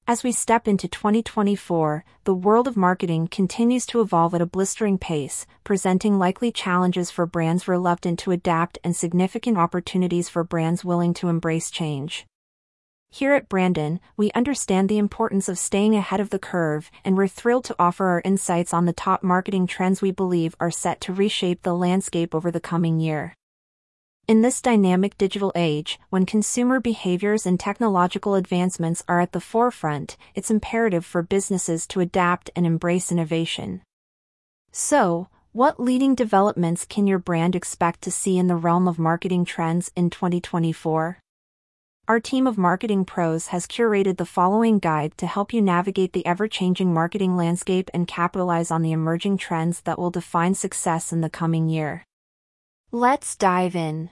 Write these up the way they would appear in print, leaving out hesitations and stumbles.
As we step into 2024, the world of marketing continues to evolve at a blistering pace, presenting likely challenges for brands reluctant to adapt and significant opportunities for brands willing to embrace change. Here at Brandon, we understand the importance of staying ahead of the curve, and we're thrilled to offer our insights on the top marketing trends we believe are set to reshape the landscape over the coming year. In this dynamic digital age, when consumer behaviors and technological advancements are at the forefront, it's imperative for businesses to adapt and embrace innovation. So, what leading developments can your brand expect to see in the realm of marketing trends in 2024? Our team of marketing pros has curated the following guide to help you navigate the ever-changing marketing landscape and capitalize on the emerging trends that will define success in the coming year. Let's dive in.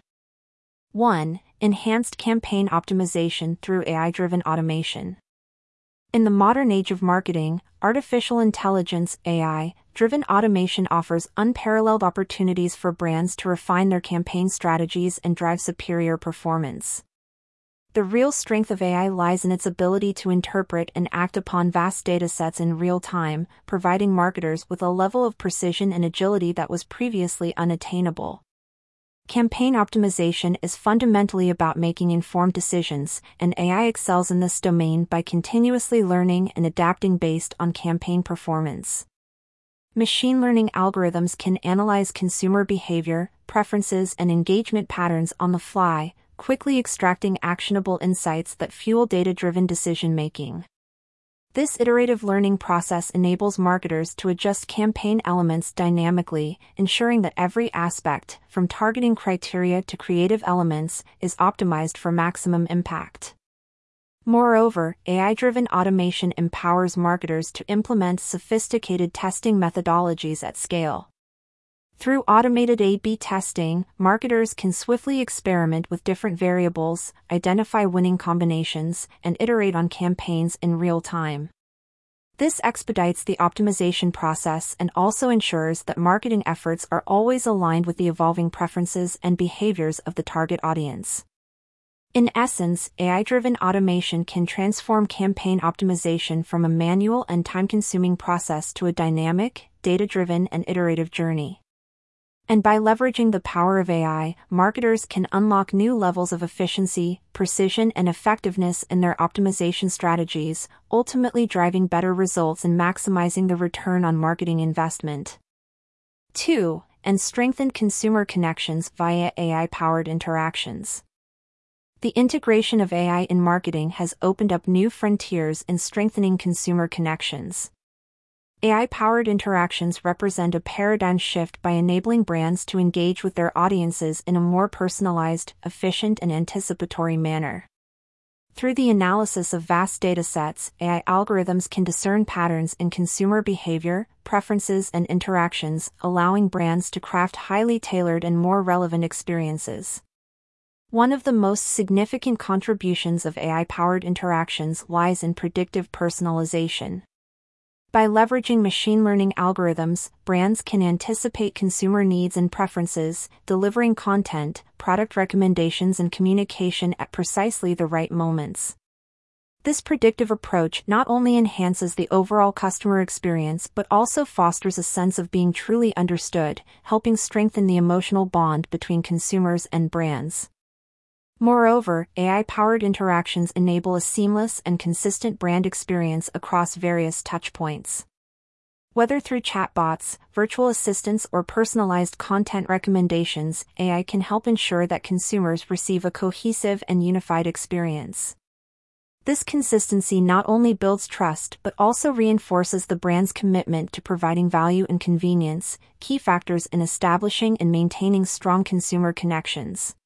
1. Enhanced campaign optimization through AI-driven automation. In the modern age of marketing, artificial intelligence (AI)-driven automation offers unparalleled opportunities for brands to refine their campaign strategies and drive superior performance. The real strength of AI lies in its ability to interpret and act upon vast datasets in real time, providing marketers with a level of precision and agility that was previously unattainable. Campaign optimization is fundamentally about making informed decisions, and AI excels in this domain by continuously learning and adapting based on campaign performance. Machine learning algorithms can analyze consumer behavior, preferences, and engagement patterns on the fly, quickly extracting actionable insights that fuel data-driven decision-making. This iterative learning process enables marketers to adjust campaign elements dynamically, ensuring that every aspect, from targeting criteria to creative elements, is optimized for maximum impact. Moreover, AI-driven automation empowers marketers to implement sophisticated testing methodologies at scale. Through automated A/B testing, marketers can swiftly experiment with different variables, identify winning combinations, and iterate on campaigns in real time. This expedites the optimization process and also ensures that marketing efforts are always aligned with the evolving preferences and behaviors of the target audience. In essence, AI-driven automation can transform campaign optimization from a manual and time-consuming process to a dynamic, data-driven, and iterative journey. And by leveraging the power of AI, marketers can unlock new levels of efficiency, precision, and effectiveness in their optimization strategies, ultimately driving better results and maximizing the return on marketing investment. 2. And strengthened consumer connections via AI-powered interactions. The integration of AI in marketing has opened up new frontiers in strengthening consumer connections. AI-powered interactions represent a paradigm shift by enabling brands to engage with their audiences in a more personalized, efficient, and anticipatory manner. Through the analysis of vast datasets, AI algorithms can discern patterns in consumer behavior, preferences, and interactions, allowing brands to craft highly tailored and more relevant experiences. One of the most significant contributions of AI-powered interactions lies in predictive personalization. By leveraging machine learning algorithms, brands can anticipate consumer needs and preferences, delivering content, product recommendations, and communication at precisely the right moments. This predictive approach not only enhances the overall customer experience but also fosters a sense of being truly understood, helping strengthen the emotional bond between consumers and brands. Moreover, AI-powered interactions enable a seamless and consistent brand experience across various touchpoints. Whether through chatbots, virtual assistants, or personalized content recommendations, AI can help ensure that consumers receive a cohesive and unified experience. This consistency not only builds trust but also reinforces the brand's commitment to providing value and convenience, key factors in establishing and maintaining strong consumer connections.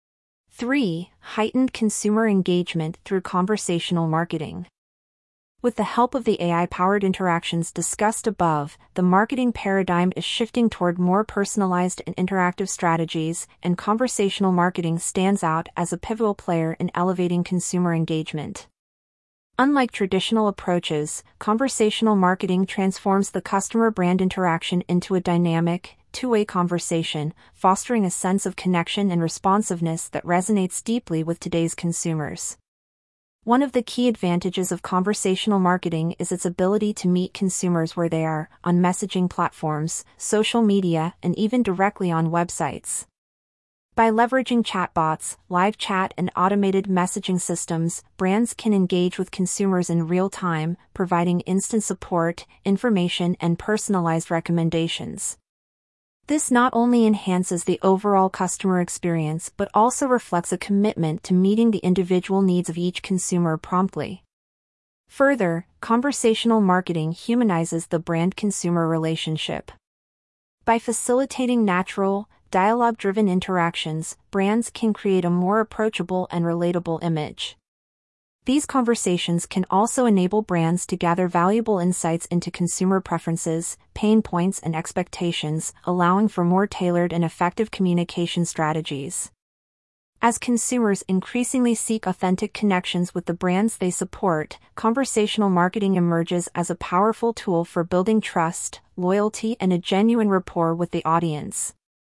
3. Heightened consumer engagement through conversational marketing. With the help of the AI-powered interactions discussed above, the marketing paradigm is shifting toward more personalized and interactive strategies, and conversational marketing stands out as a pivotal player in elevating consumer engagement. Unlike traditional approaches, conversational marketing transforms the customer-brand interaction into a dynamic, two-way conversation, fostering a sense of connection and responsiveness that resonates deeply with today's consumers. One of the key advantages of conversational marketing is its ability to meet consumers where they are, on messaging platforms, social media, and even directly on websites. By leveraging chatbots, live chat, and automated messaging systems, brands can engage with consumers in real time, providing instant support, information, and personalized recommendations. This not only enhances the overall customer experience but also reflects a commitment to meeting the individual needs of each consumer promptly. Further, conversational marketing humanizes the brand-consumer relationship. By facilitating natural, dialogue-driven interactions, brands can create a more approachable and relatable image. These conversations can also enable brands to gather valuable insights into consumer preferences, pain points, and expectations, allowing for more tailored and effective communication strategies. As consumers increasingly seek authentic connections with the brands they support, conversational marketing emerges as a powerful tool for building trust, loyalty, and a genuine rapport with the audience.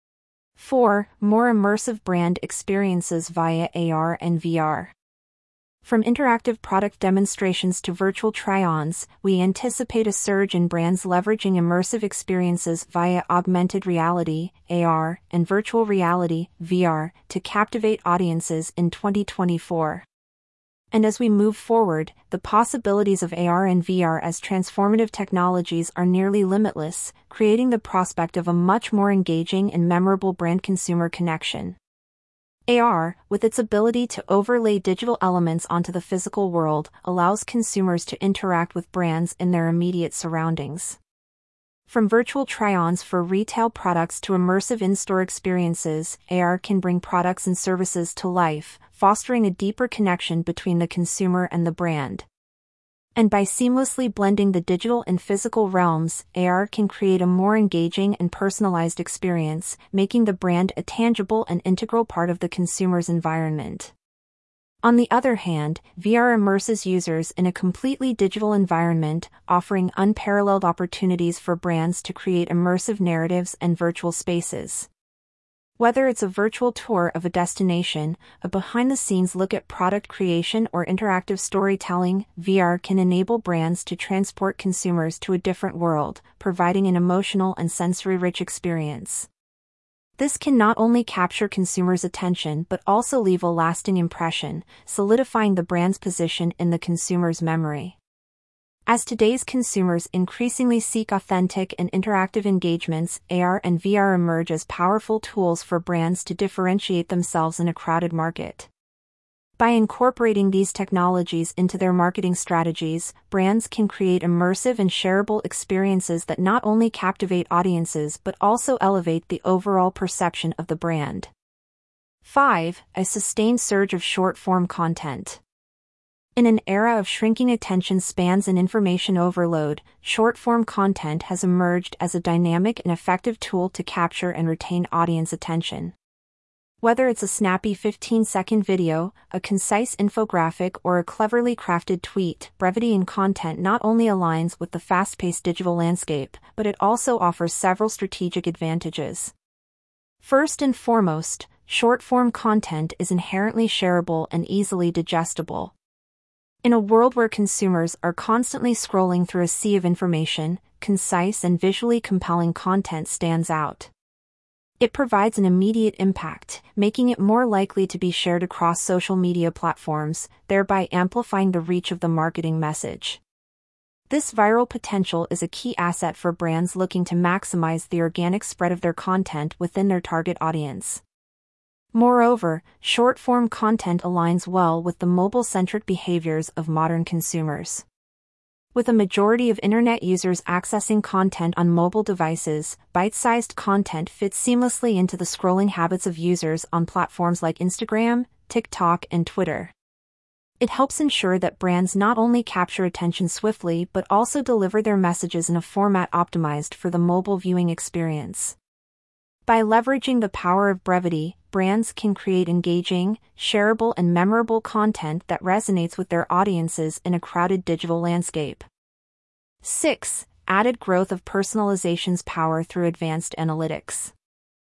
4. More immersive brand experiences via AR and VR. From interactive product demonstrations to virtual try-ons, we anticipate a surge in brands leveraging immersive experiences via augmented reality, AR, and virtual reality, VR, to captivate audiences in 2024. And as we move forward, the possibilities of AR and VR as transformative technologies are nearly limitless, creating the prospect of a much more engaging and memorable brand-consumer connection. AR, with its ability to overlay digital elements onto the physical world, allows consumers to interact with brands in their immediate surroundings. From virtual try-ons for retail products to immersive in-store experiences, AR can bring products and services to life, fostering a deeper connection between the consumer and the brand. And by seamlessly blending the digital and physical realms, AR can create a more engaging and personalized experience, making the brand a tangible and integral part of the consumer's environment. On the other hand, VR immerses users in a completely digital environment, offering unparalleled opportunities for brands to create immersive narratives and virtual spaces. Whether it's a virtual tour of a destination, a behind-the-scenes look at product creation, or interactive storytelling, VR can enable brands to transport consumers to a different world, providing an emotional and sensory-rich experience. This can not only capture consumers' attention but also leave a lasting impression, solidifying the brand's position in the consumer's memory. As today's consumers increasingly seek authentic and interactive engagements, AR and VR emerge as powerful tools for brands to differentiate themselves in a crowded market. By incorporating these technologies into their marketing strategies, brands can create immersive and shareable experiences that not only captivate audiences but also elevate the overall perception of the brand. 5. A sustained surge of short-form content. In an era of shrinking attention spans and information overload, short-form content has emerged as a dynamic and effective tool to capture and retain audience attention. Whether it's a snappy 15-second video, a concise infographic, or a cleverly crafted tweet, brevity in content not only aligns with the fast-paced digital landscape, but it also offers several strategic advantages. First and foremost, short-form content is inherently shareable and easily digestible. In a world where consumers are constantly scrolling through a sea of information, concise and visually compelling content stands out. It provides an immediate impact, making it more likely to be shared across social media platforms, thereby amplifying the reach of the marketing message. This viral potential is a key asset for brands looking to maximize the organic spread of their content within their target audience. Moreover, short-form content aligns well with the mobile-centric behaviors of modern consumers. With a majority of internet users accessing content on mobile devices, bite-sized content fits seamlessly into the scrolling habits of users on platforms like Instagram, TikTok, and Twitter. It helps ensure that brands not only capture attention swiftly but also deliver their messages in a format optimized for the mobile viewing experience. By leveraging the power of brevity, brands can create engaging, shareable, and memorable content that resonates with their audiences in a crowded digital landscape. 6. Added growth of personalization's power through advanced analytics.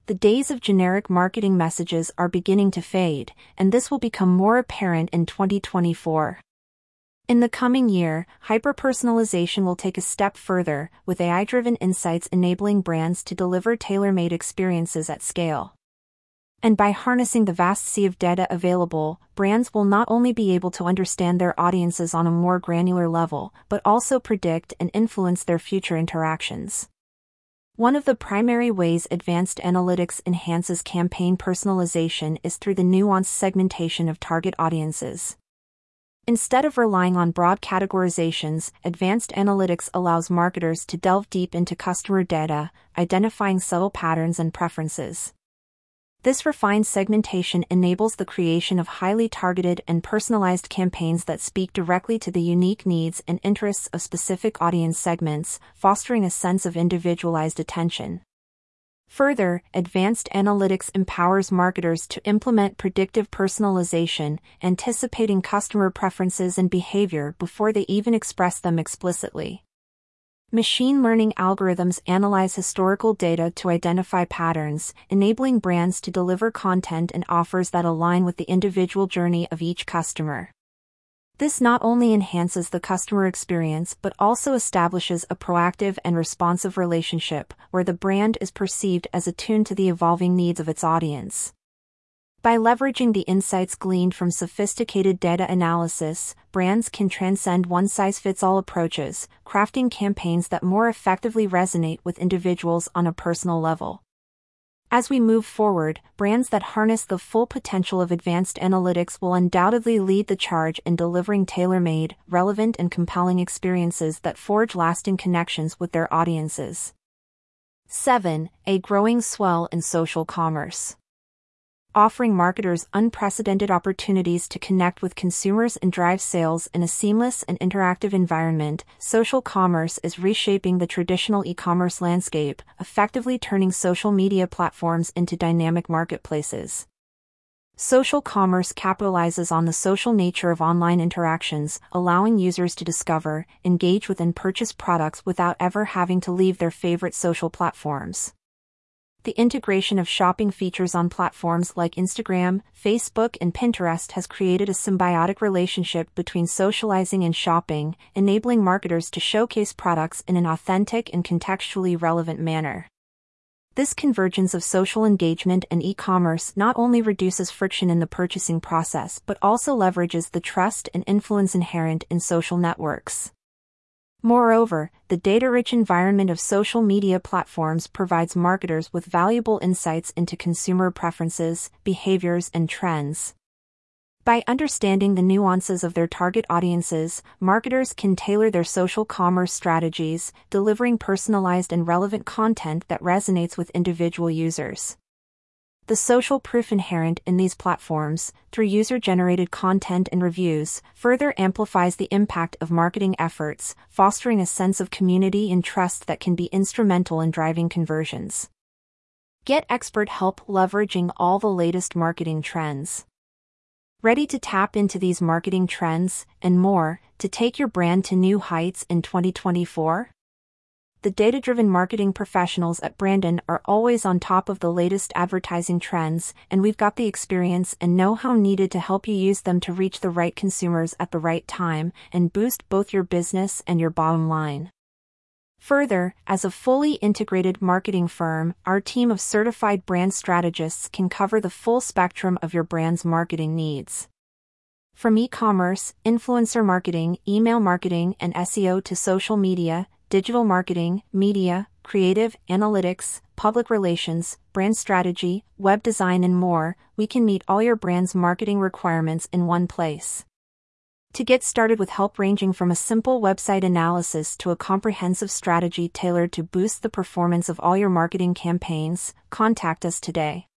The days of generic marketing messages are beginning to fade, and this will become more apparent in 2024. In the coming year, hyper-personalization will take a step further, with AI-driven insights enabling brands to deliver tailor-made experiences at scale. And by harnessing the vast sea of data available, brands will not only be able to understand their audiences on a more granular level, but also predict and influence their future interactions. One of the primary ways advanced analytics enhances campaign personalization is through the nuanced segmentation of target audiences. Instead of relying on broad categorizations, advanced analytics allows marketers to delve deep into customer data, identifying subtle patterns and preferences. This refined segmentation enables the creation of highly targeted and personalized campaigns that speak directly to the unique needs and interests of specific audience segments, fostering a sense of individualized attention. Further, advanced analytics empowers marketers to implement predictive personalization, anticipating customer preferences and behavior before they even express them explicitly. Machine learning algorithms analyze historical data to identify patterns, enabling brands to deliver content and offers that align with the individual journey of each customer. This not only enhances the customer experience but also establishes a proactive and responsive relationship, where the brand is perceived as attuned to the evolving needs of its audience. By leveraging the insights gleaned from sophisticated data analysis, brands can transcend one-size-fits-all approaches, crafting campaigns that more effectively resonate with individuals on a personal level. As we move forward, brands that harness the full potential of advanced analytics will undoubtedly lead the charge in delivering tailor-made, relevant and compelling experiences that forge lasting connections with their audiences. 7. A growing swell in social commerce. Offering marketers unprecedented opportunities to connect with consumers and drive sales in a seamless and interactive environment, social commerce is reshaping the traditional e-commerce landscape, effectively turning social media platforms into dynamic marketplaces. Social commerce capitalizes on the social nature of online interactions, allowing users to discover, engage with and purchase products without ever having to leave their favorite social platforms. The integration of shopping features on platforms like Instagram, Facebook, and Pinterest has created a symbiotic relationship between socializing and shopping, enabling marketers to showcase products in an authentic and contextually relevant manner. This convergence of social engagement and e-commerce not only reduces friction in the purchasing process but also leverages the trust and influence inherent in social networks. Moreover, the data-rich environment of social media platforms provides marketers with valuable insights into consumer preferences, behaviors, and trends. By understanding the nuances of their target audiences, marketers can tailor their social commerce strategies, delivering personalized and relevant content that resonates with individual users. The social proof inherent in these platforms, through user-generated content and reviews, further amplifies the impact of marketing efforts, fostering a sense of community and trust that can be instrumental in driving conversions. Get expert help leveraging all the latest marketing trends. Ready to tap into these marketing trends and more to take your brand to new heights in 2024? The data-driven marketing professionals at Brandon are always on top of the latest advertising trends, and we've got the experience and know-how needed to help you use them to reach the right consumers at the right time and boost both your business and your bottom line. Further, as a fully integrated marketing firm, our team of certified brand strategists can cover the full spectrum of your brand's marketing needs. From e-commerce, influencer marketing, email marketing, and SEO to social media, digital marketing, media, creative, analytics, public relations, brand strategy, web design, and more, we can meet all your brand's marketing requirements in one place. To get started with help ranging from a simple website analysis to a comprehensive strategy tailored to boost the performance of all your marketing campaigns, contact us today.